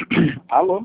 Alô?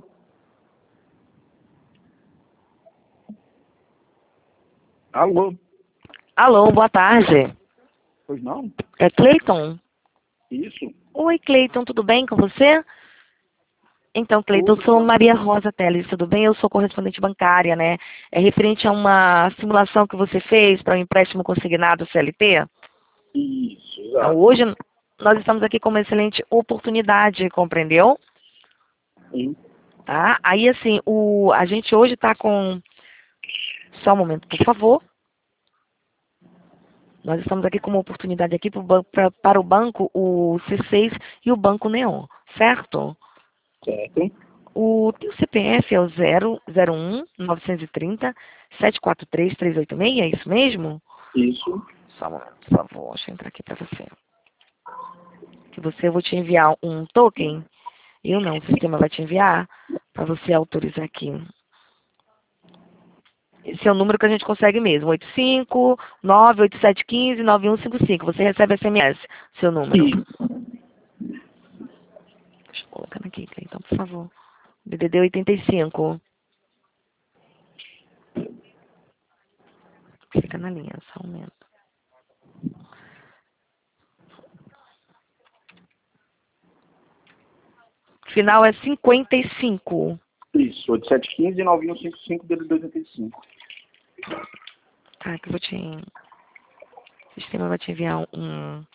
Alô? Alô, boa tarde. Pois não? É Cleiton? Isso? Oi, Cleiton, tudo bem com você? Então, Cleiton, eu Tudo. sou Maria Rosa Teles, tudo bem? Eu sou correspondente bancária, né? É referente a uma simulação que você fez para um empréstimo consignado CLT. Isso, Então, exato. hoje nós estamos aqui com uma excelente oportunidade, compreendeu? Sim. Tá? Aí, assim, a gente hoje está com... Só um momento, por favor. Nós estamos aqui com uma oportunidade aqui para o banco, o C6 e o banco Neon, certo? Certo. O teu CPF é o 001 930 743 386, é isso mesmo? Isso. Só um momento, por favor, deixa eu entrar aqui para você. Eu vou te enviar um token, eu não, o sistema vai te enviar para você autorizar aqui. Esse é o número que a gente consegue mesmo, 85-98715-9155. Você recebe SMS, seu número. Sim. Deixa eu colocar aqui, então, por favor. DDD 85. Fica na linha, só um momento. Final é 55. Isso. 8715-9155 dele 85. Tá, que eu vou te... O sistema vai te enviar um...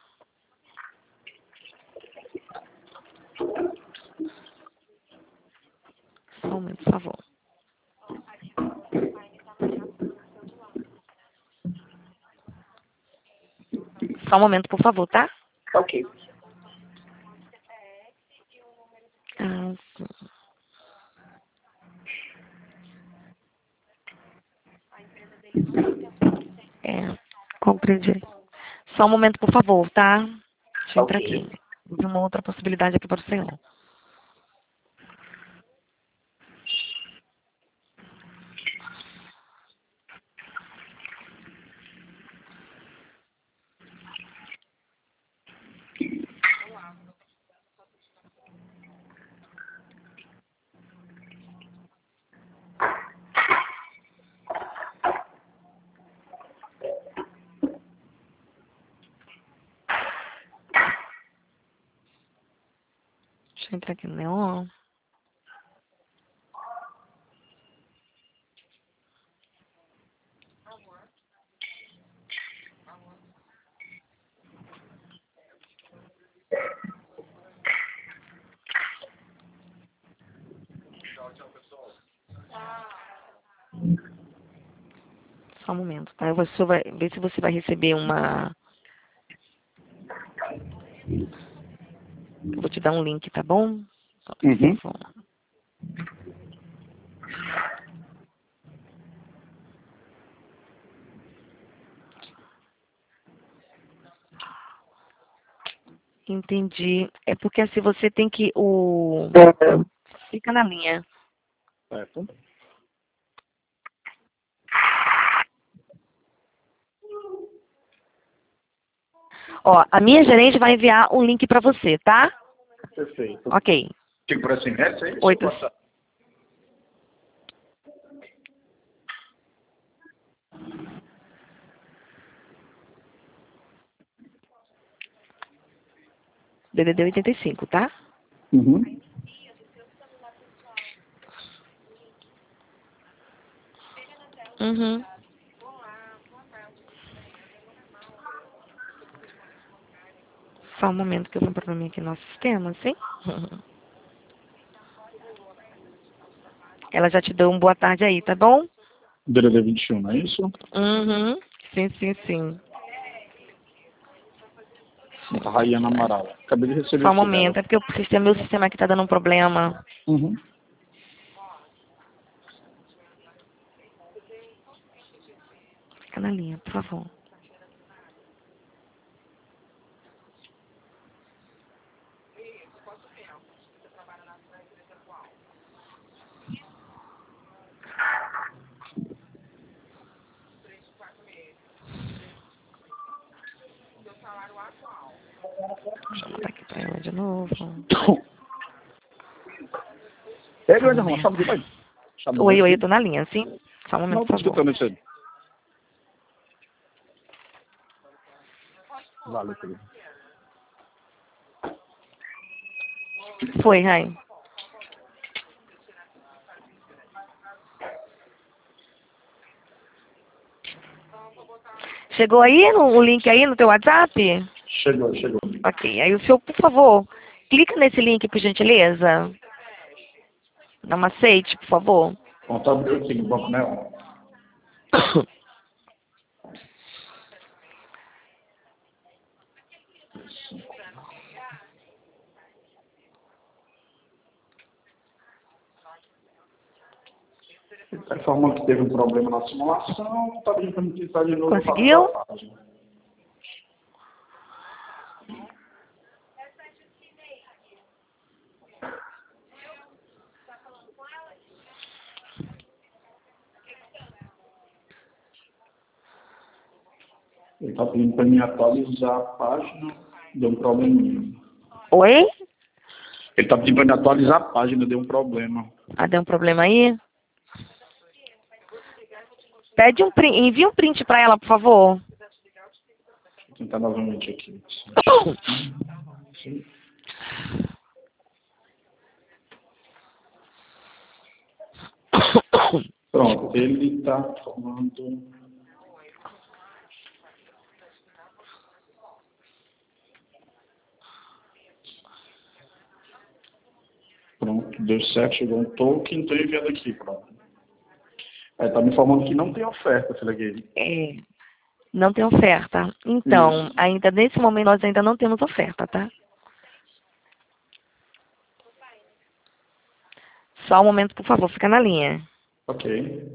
Só um momento, por favor. Só um momento, por favor, tá? Ok. Ah, sim. É, compreendi. Só um momento, por favor, tá? Deixa eu entrar Ok. aqui. Vi uma outra possibilidade aqui para o senhor. Deixa eu entrar aqui no Neon. Só um momento, tá? Você vai ver se você vai receber uma... Eu vou te dar um link, tá bom? Só por Uhum. favor. Entendi. É porque assim você tem que... Fica na linha. Certo. Ó, a minha gerente vai enviar um link para você, tá? Perfeito. Ok. Tipo por SMS, é isso? 8. WhatsApp? DDD 85, tá? Uhum. Uhum. Só um momento que eu vou para mim aqui no nosso sistema, sim? Ela já te deu um boa tarde aí, tá bom? DDD 21, não é isso? Uhum. Sim, sim, sim. Rayana Amaral. Acabei de receber Só um aqui dela. momento, é porque meu sistema aqui tá dando um problema. Uhum. Fica na linha, por favor. Deixa eu mandar aqui pra ela de novo. É grande, irmão. Chama de banho. Oi, eu tô na linha, sim? Só um momento, Não, por tô favor. escutando isso aí. Valeu, querido. Foi, Rai. Chegou aí o link aí no teu WhatsApp? Chegou, chegou. Ok. Aí o senhor, por favor, clica nesse link, por gentileza. Dá uma aceite, por favor. Bom, tá abriu aqui no banco, né? Ele está informando que teve um problema na simulação, está pedindo para me clicar de novo Conseguiu? para a página. Ele está pedindo para me atualizar a página, deu um probleminha. Oi? Ele está pedindo para me atualizar a página, deu um problema. Ah, deu um problema aí? Pede um print, envia um print pra ela, por favor. Vou tentar novamente aqui. Pronto, ele está falando. Pronto, deu certo, chegou um token, estou enviando aqui, pronto. Aí está me informando que não tem oferta, Filagueiro. É, não tem oferta. Então, Isso. ainda nesse momento nós ainda não temos oferta, tá? Só um momento, por favor, fica na linha. Ok.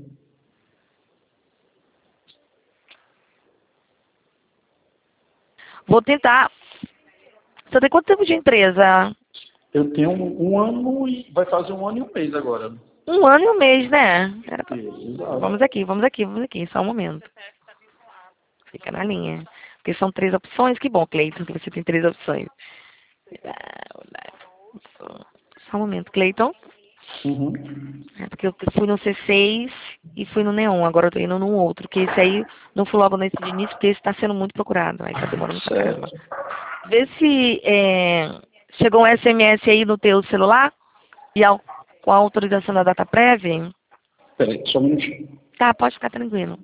Vou tentar. Você tem quanto tempo de empresa? Eu tenho um ano e vai fazer um ano e um mês agora. Um ano e um mês, né? Exato. Vamos aqui, vamos aqui, vamos aqui. Só um momento. Fica na linha. Porque são 3 opções. Que bom, Cleiton, que você tem 3 opções. Só um momento, Cleiton. Uhum. É porque eu fui no C6 e fui no Neon. Agora eu tô indo num outro. Que esse aí não fui logo nesse de início, porque esse tá sendo muito procurado. Aí tá demorando pra caramba. Certo. Vê se chegou um SMS aí no teu celular e com a autorização da data prévia. Peraí, só um minutinho. Tá, pode ficar tranquilo.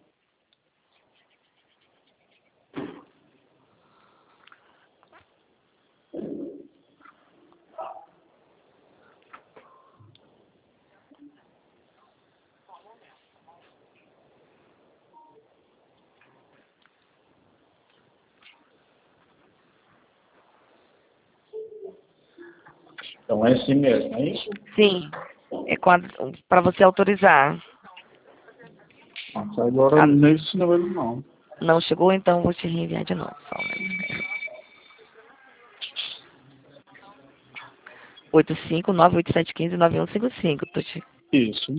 Então é SMS, não é isso? Sim, é para você autorizar. Até agora Ah, nesse nível não. não chegou, então eu vou te reenviar de novo. Só um momento. 85-98715-9155. Isso.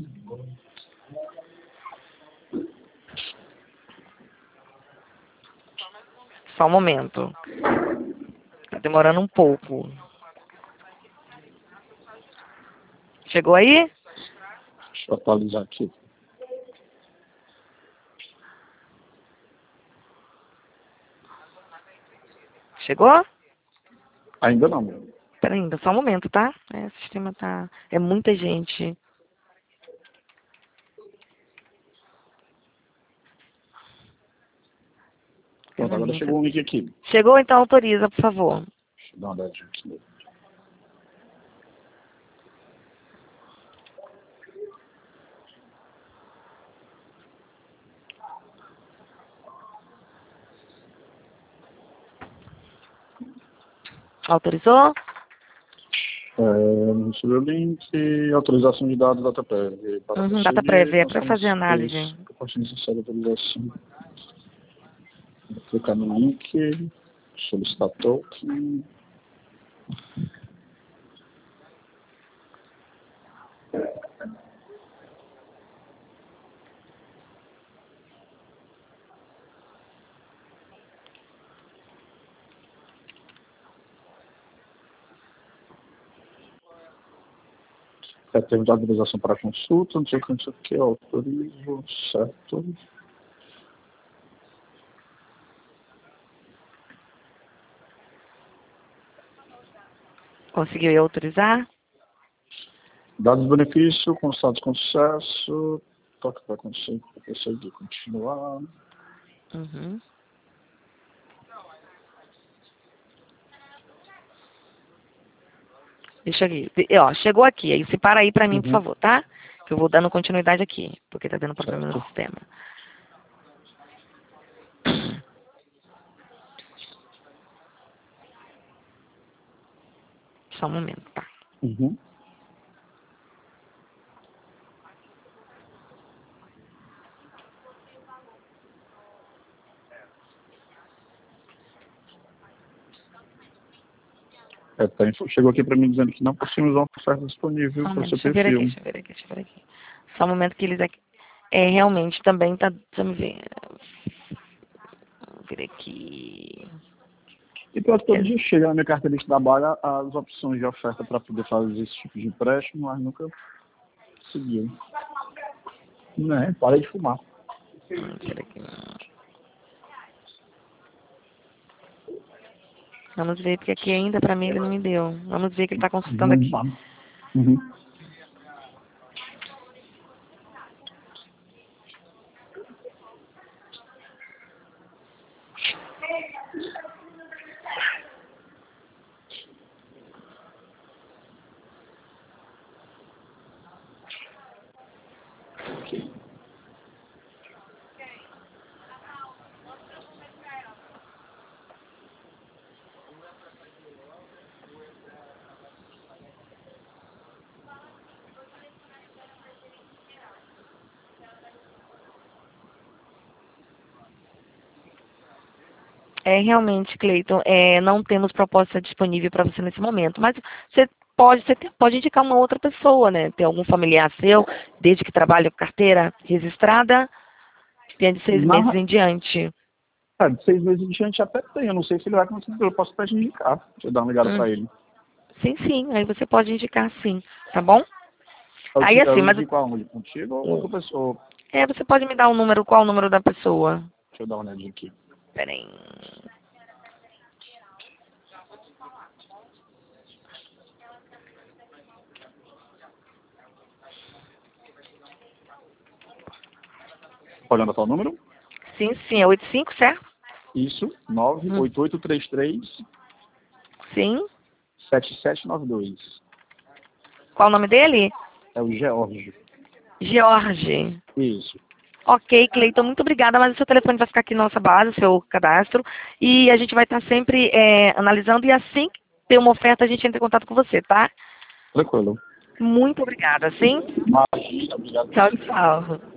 Só um momento. Tá demorando um pouco. Chegou aí? Deixa eu atualizar aqui. Chegou? Ainda não. Pera ainda, só um momento, tá? O sistema tá... É muita gente. Pronto, agora chegou um link aqui. Chegou, então autoriza, por favor. Deixa eu dar uma olhadinha aqui. Autorizou? Recebeu o link, autorização de dados, data prévia. Para Uhum, data proceder, prévia, é nós para fazer estamos análise. a partir necessária autorização. Vou clicar no link, solicitar token. Teve de autorização para consulta, não sei o que, autorizo, certo. Conseguiu autorizar? Dados do benefício, constados com sucesso, toque para conseguir continuar. Uhum. Deixa aqui. Ó, chegou aqui. Aí separa aí pra mim, por favor, tá? Que eu vou dando continuidade aqui, porque tá dando problema no sistema. Só um momento, tá? Uhum. Chegou aqui para mim dizendo que não possuímos uma oferta disponível para o seu perfil. Deixa eu ver aqui. Só um momento que eles aqui... realmente também tá... Deixa eu ver. Vamos ver aqui... E pode todo dia chegar na minha carteira de trabalho as opções de oferta para poder fazer esse tipo de empréstimo, mas nunca conseguiu. Né? Parei de fumar. Vamos ver, porque aqui ainda pra mim ele não me deu. Vamos ver que ele tá consultando aqui. Uhum. Realmente, Cleiton, não temos proposta disponível para você nesse momento, mas você pode indicar uma outra pessoa, né? Tem algum familiar seu, desde que trabalha com carteira registrada, tem de 6 meses em diante. De 6 meses em diante até tem, eu não sei se ele vai conseguir, eu posso até te indicar, deixa eu dar uma ligada para ele. Sim, aí você pode indicar sim, tá bom? Aí assim, mas... Qual contigo ou outra pessoa? Você pode me dar o número, qual o número da pessoa? Deixa eu dar uma olhadinha aqui. Peraí. Pode anotar o número? Sim, é 85, certo? Isso, 98833 Sim. 7792. Qual o nome dele? É o George. George. Isso. Ok, Cleiton, muito obrigada, mas o seu telefone vai ficar aqui na nossa base, o seu cadastro, e a gente vai estar sempre analisando, e assim que ter uma oferta, a gente entra em contato com você, tá? Tranquilo. Muito obrigada, sim? Imagina, obrigado. Tchau.